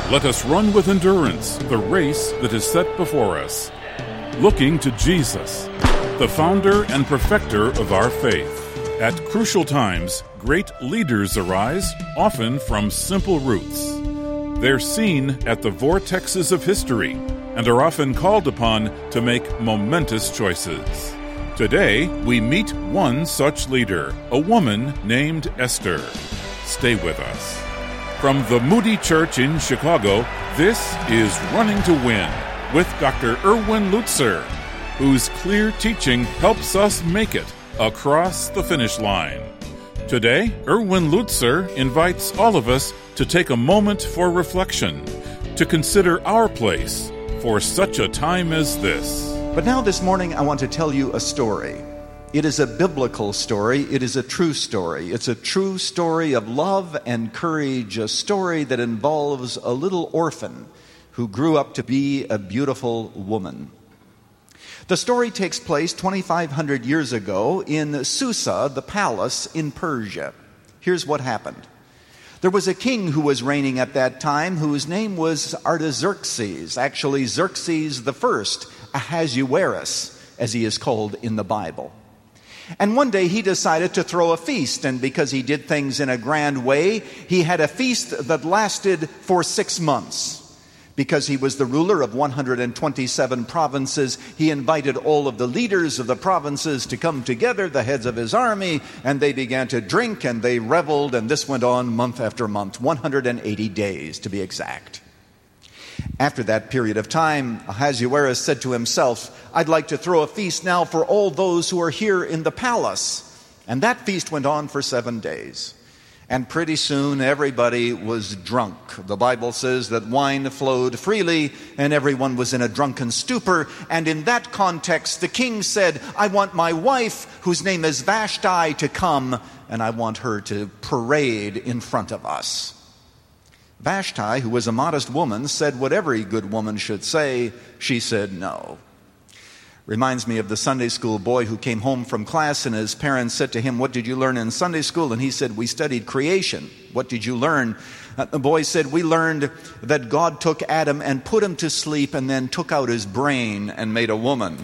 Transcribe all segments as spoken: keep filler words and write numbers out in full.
Let us run with endurance the race that is set before us, looking to Jesus, the founder and perfecter of our faith. At crucial times, great leaders arise, often from simple roots. They're seen at the vortexes of history and are often called upon to make momentous choices. Today, we meet one such leader, a woman named Esther. Stay with us. From the Moody Church in Chicago, this is Running to Win with Doctor Erwin Lutzer, whose clear teaching helps us make it across the finish line. Today, Erwin Lutzer invites all of us to take a moment for reflection, to consider our place for such a time as this. But now this morning I want to tell you a story. It is a biblical story. It is a true story. It's a true story of love and courage, a story that involves a little orphan who grew up to be a beautiful woman. The story takes place twenty-five hundred years ago in Susa, the palace in Persia. Here's what happened. There was a king who was reigning at that time whose name was Artaxerxes, actually Xerxes the First, Ahasuerus, as he is called in the Bible. And one day he decided to throw a feast, and because he did things in a grand way, he had a feast that lasted for six months. Because he was the ruler of one hundred twenty-seven provinces, he invited all of the leaders of the provinces to come together, the heads of his army, and they began to drink and they reveled, and this went on month after month, one hundred eighty days to be exact. After that period of time, Ahasuerus said to himself, I'd like to throw a feast now for all those who are here in the palace. And that feast went on for seven days. And pretty soon everybody was drunk. The Bible says that wine flowed freely and everyone was in a drunken stupor. And in that context, the king said, I want my wife, whose name is Vashti, to come, and I want her to parade in front of us. Vashti, who was a modest woman, said what every good woman should say. She said no. Reminds me of the Sunday school boy who came home from class and his parents said to him, what did you learn in Sunday school? And he said, we studied creation. What did you learn? Uh, the boy said, we learned that God took Adam and put him to sleep and then took out his brain and made a woman.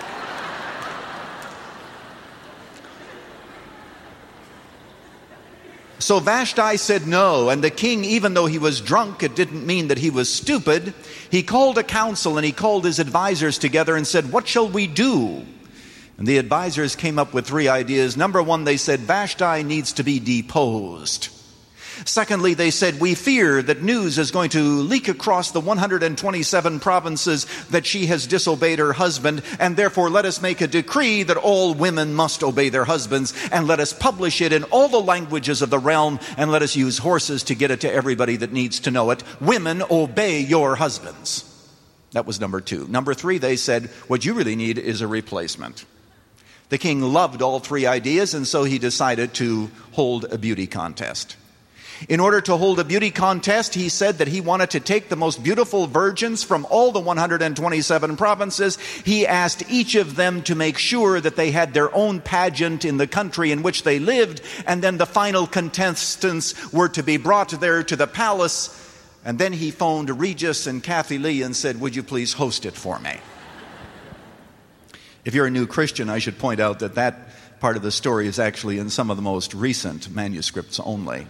So Vashti said no, and the king, even though he was drunk, it didn't mean that he was stupid. He called a council and he called his advisors together and said, what shall we do? And the advisors came up with three ideas. Number one, they said, Vashti needs to be deposed. Secondly, they said, we fear that news is going to leak across the one hundred twenty-seven provinces that she has disobeyed her husband, and therefore let us make a decree that all women must obey their husbands, and let us publish it in all the languages of the realm, and let us use horses to get it to everybody that needs to know it. Women, obey your husbands. That was number two. Number three, they said, what you really need is a replacement. The king loved all three ideas, and so he decided to hold a beauty contest. In order to hold a beauty contest, he said that he wanted to take the most beautiful virgins from all the one hundred twenty-seven provinces. He asked each of them to make sure that they had their own pageant in the country in which they lived, and then the final contestants were to be brought there to the palace. And then he phoned Regis and Kathy Lee and said, would you please host it for me? If you're a new Christian, I should point out that that part of the story is actually in some of the most recent manuscripts only.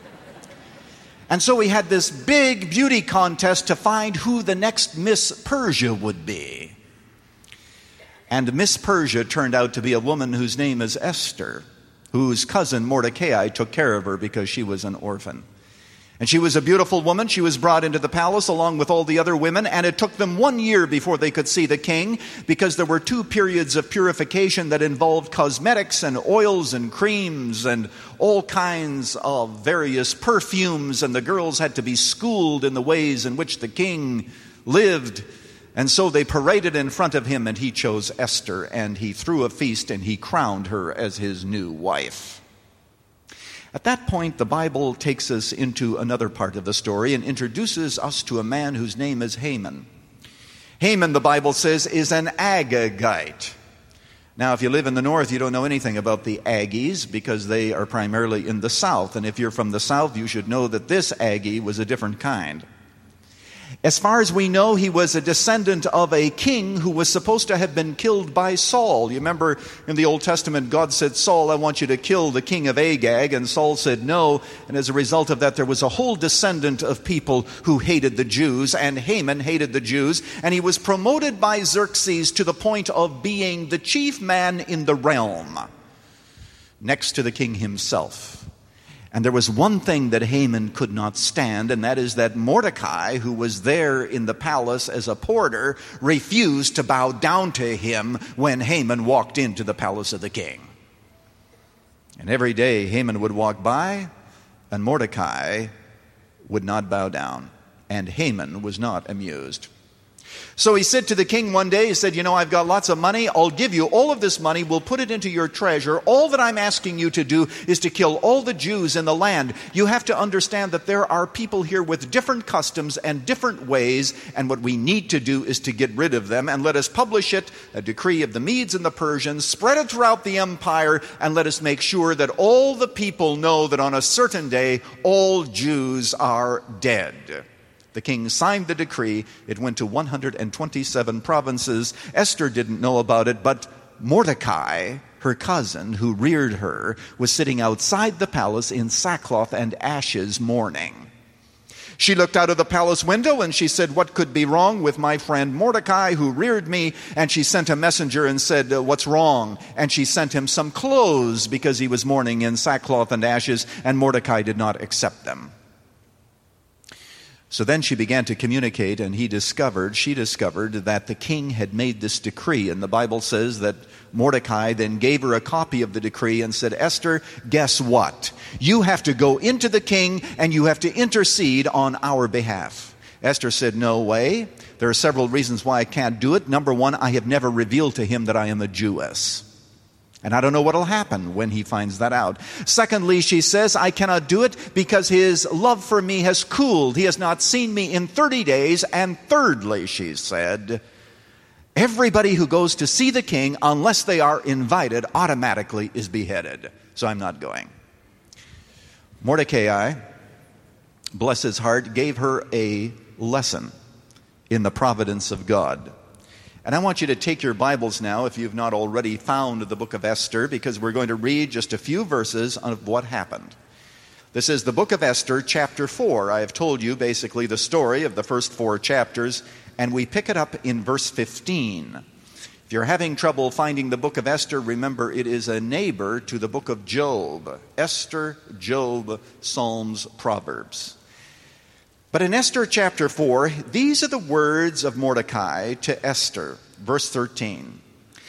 And so we had this big beauty contest to find who the next Miss Persia would be. And Miss Persia turned out to be a woman whose name is Esther, whose cousin Mordecai took care of her because she was an orphan. And she was a beautiful woman. She was brought into the palace along with all the other women, and it took them one year before they could see the king, because there were two periods of purification that involved cosmetics and oils and creams and all kinds of various perfumes, and the girls had to be schooled in the ways in which the king lived. And so they paraded in front of him, and he chose Esther, and he threw a feast, and he crowned her as his new wife. At that point, the Bible takes us into another part of the story and introduces us to a man whose name is Haman. Haman, the Bible says, is an Agagite. Now, if you live in the north, you don't know anything about the Aggies because they are primarily in the south. And if you're from the south, you should know that this Aggie was a different kind. As far as we know, he was a descendant of a king who was supposed to have been killed by Saul. You remember in the Old Testament, God said, Saul, I want you to kill the king of Agag. And Saul said no. And as a result of that, there was a whole descendant of people who hated the Jews. And Haman hated the Jews. And he was promoted by Xerxes to the point of being the chief man in the realm, next to the king himself. And there was one thing that Haman could not stand, and that is that Mordecai, who was there in the palace as a porter, refused to bow down to him when Haman walked into the palace of the king. And every day Haman would walk by, and Mordecai would not bow down. And Haman was not amused. So he said to the king one day, he said, you know, I've got lots of money. I'll give you all of this money. We'll put it into your treasure. All that I'm asking you to do is to kill all the Jews in the land. You have to understand that there are people here with different customs and different ways, and what we need to do is to get rid of them, and let us publish it, a decree of the Medes and the Persians, spread it throughout the empire, and let us make sure that all the people know that on a certain day, all Jews are dead. The king signed the decree. It went to one hundred twenty-seven provinces. Esther didn't know about it, but Mordecai, her cousin, who reared her, was sitting outside the palace in sackcloth and ashes mourning. She looked out of the palace window and she said, what could be wrong with my friend Mordecai who reared me? And she sent a messenger and said, what's wrong? And she sent him some clothes because he was mourning in sackcloth and ashes, and Mordecai did not accept them. So then she began to communicate, and he discovered, she discovered that the king had made this decree. And the Bible says that Mordecai then gave her a copy of the decree and said, Esther, guess what? You have to go into the king and you have to intercede on our behalf. Esther said, no way. There are several reasons why I can't do it. Number one, I have never revealed to him that I am a Jewess. And I don't know what will happen when he finds that out. Secondly, she says, I cannot do it because his love for me has cooled. He has not seen me in thirty days. And thirdly, she said, everybody who goes to see the king, unless they are invited, automatically is beheaded. So I'm not going. Mordecai, bless his heart, gave her a lesson in the providence of God. And I want you to take your Bibles now, if you've not already found the book of Esther, because we're going to read just a few verses of what happened. This is the book of Esther, chapter four. I have told you basically the story of the first four chapters, and we pick it up in verse fifteen. If you're having trouble finding the book of Esther, remember it is a neighbor to the book of Job. Esther, Job, Psalms, Proverbs. But in Esther chapter four, these are the words of Mordecai to Esther, verse thirteen.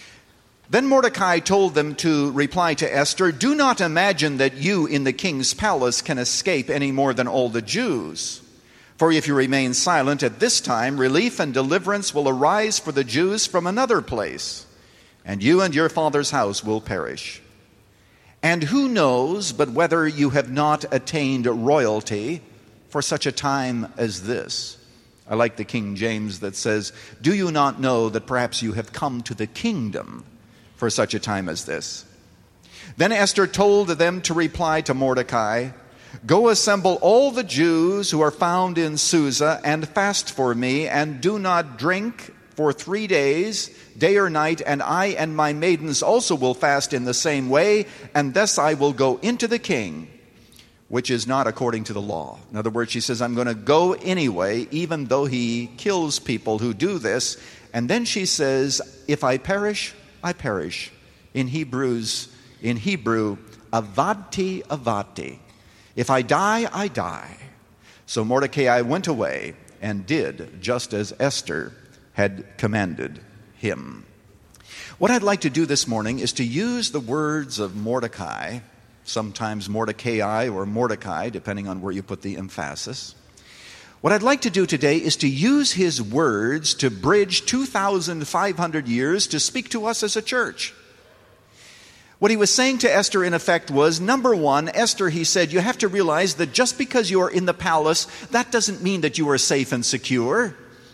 Then Mordecai told them to reply to Esther, do not imagine that you in the king's palace can escape any more than all the Jews. For if you remain silent at this time, relief and deliverance will arise for the Jews from another place, and you and your father's house will perish. And who knows but whether you have not attained royalty for such a time as this? I like the King James that says, do you not know that perhaps you have come to the kingdom for such a time as this? Then Esther told them to reply to Mordecai, go assemble all the Jews who are found in Susa and fast for me, and do not drink for three days, day or night, and I and my maidens also will fast in the same way, and thus I will go into the king, which is not according to the law. In other words, she says, I'm going to go anyway, even though he kills people who do this. And then she says, if I perish, I perish. In Hebrews, in Hebrew, avati, avati. If I die, I die. So Mordecai went away and did just as Esther had commanded him. What I'd like to do this morning is to use the words of Mordecai, sometimes Mordecai or Mordecai, depending on where you put the emphasis. What I'd like to do today is to use his words to bridge two thousand five hundred years to speak to us as a church. What he was saying to Esther, in effect, was, number one, Esther, he said, you have to realize that just because you are in the palace, that doesn't mean that you are safe and secure.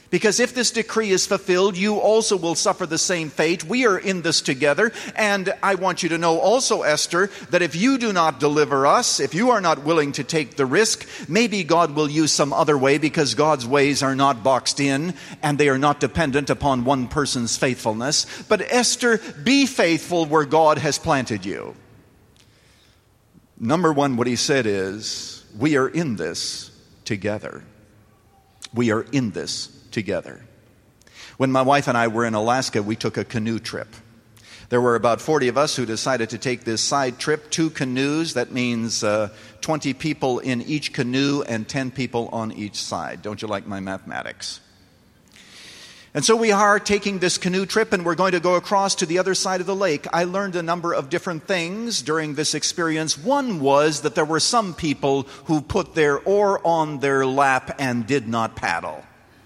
Because if this decree is fulfilled, you also will suffer the same fate. We are in this together. And I want you to know also, Esther, that if you do not deliver us, if you are not willing to take the risk, maybe God will use some other way, because God's ways are not boxed in and they are not dependent upon one person's faithfulness. But Esther, be faithful where God has planted you. Number one, what he said is, we are in this together. We are in this together. When my wife and I were in Alaska, we took a canoe trip. There were about forty of us who decided to take this side trip, two canoes. That means uh, twenty people in each canoe and ten people on each side. Don't you like my mathematics? And so we are taking this canoe trip, and we're going to go across to the other side of the lake. I learned a number of different things during this experience. One was that there were some people who put their oar on their lap and did not paddle.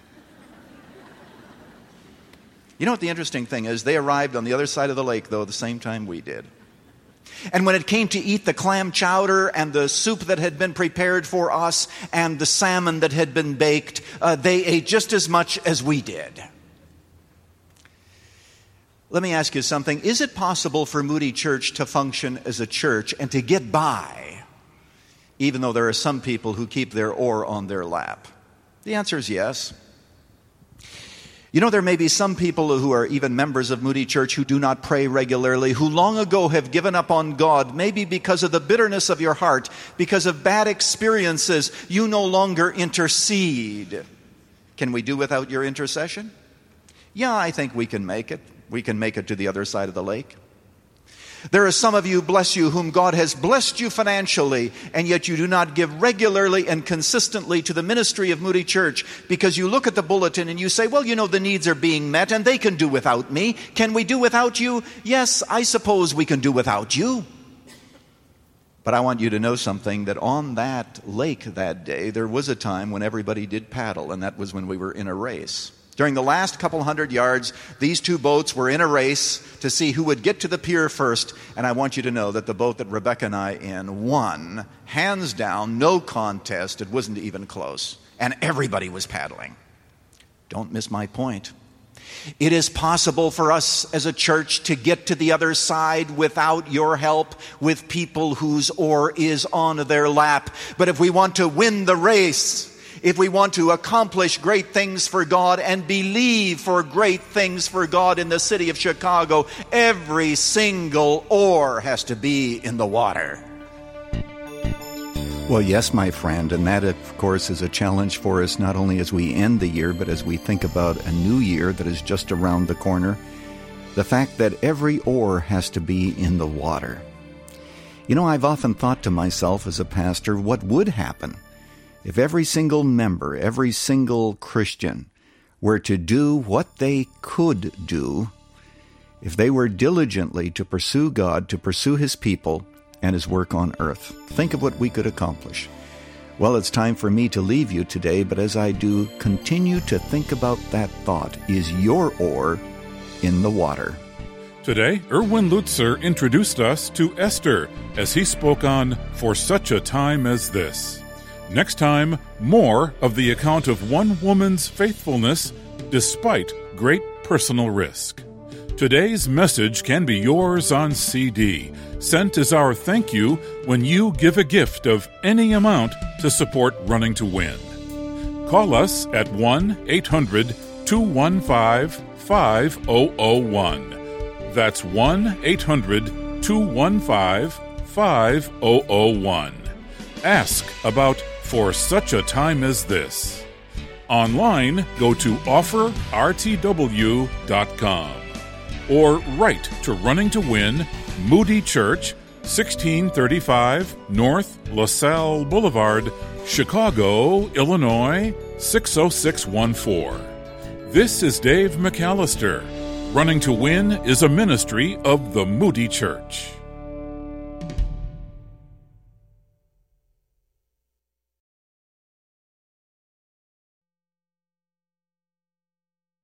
You know what the interesting thing is? They arrived on the other side of the lake, though, the same time we did. And when it came to eat the clam chowder and the soup that had been prepared for us and the salmon that had been baked, uh, they ate just as much as we did. Let me ask you something. Is it possible for Moody Church to function as a church and to get by, even though there are some people who keep their oar on their lap? The answer is yes. You know, there may be some people who are even members of Moody Church who do not pray regularly, who long ago have given up on God, maybe because of the bitterness of your heart, because of bad experiences. You no longer intercede. Can we do without your intercession? Yeah, I think we can make it. We can make it to the other side of the lake. There are some of you, bless you, whom God has blessed you financially, and yet you do not give regularly and consistently to the ministry of Moody Church, because you look at the bulletin and you say, well, you know, the needs are being met and they can do without me. Can we do without you? Yes, I suppose we can do without you. But I want you to know something, that on that lake that day, there was a time when everybody did paddle, and that was when we were in a race. During the last couple hundred yards, these two boats were in a race to see who would get to the pier first. And I want you to know that the boat that Rebecca and I in won, hands down, no contest. It wasn't even close. And everybody was paddling. Don't miss my point. It is possible for us as a church to get to the other side without your help, with people whose oar is on their lap. But if we want to win the race, if we want to accomplish great things for God and believe for great things for God in the city of Chicago, every single oar has to be in the water. Well, yes, my friend, and that, of course, is a challenge for us not only as we end the year, but as we think about a new year that is just around the corner. The fact that every oar has to be in the water. You know, I've often thought to myself as a pastor, what would happen if every single member, every single Christian were to do what they could do, if they were diligently to pursue God, to pursue His people and His work on earth? Think of what we could accomplish. Well, it's time for me to leave you today, but as I do, continue to think about that thought. Is your oar in the water? Today, Erwin Lutzer introduced us to Esther as he spoke on For Such a Time as This. Next time, more of the account of one woman's faithfulness despite great personal risk. Today's message can be yours on C D, sent as our thank you when you give a gift of any amount to support Running to Win. Call us at one eight hundred two one five five zero zero one. That's one eight hundred two one five five zero zero one. Ask about For Such a Time as This. Online, go to offer r t w dot com or write to Running to Win, Moody Church, sixteen thirty-five North LaSalle Boulevard, Chicago, Illinois, six oh six one four. This is Dave McAllister. Running to Win is a ministry of the Moody Church.